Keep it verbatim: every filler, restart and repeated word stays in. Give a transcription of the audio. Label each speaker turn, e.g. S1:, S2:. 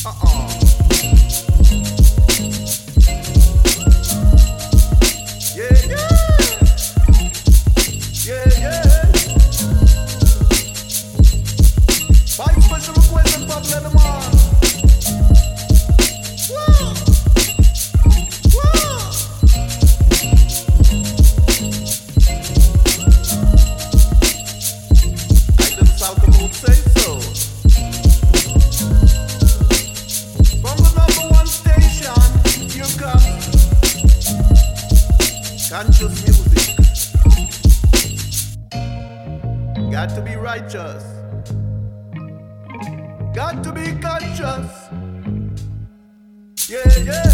S1: Uh-uh. Yeah, yeah. Yeah, yeah. By special request and Pablo the man. Woo! Woo! I them Salcomode say so. From the number one station, you come. Conscious music. Got to be righteous. Got to be conscious. Yeah, yeah.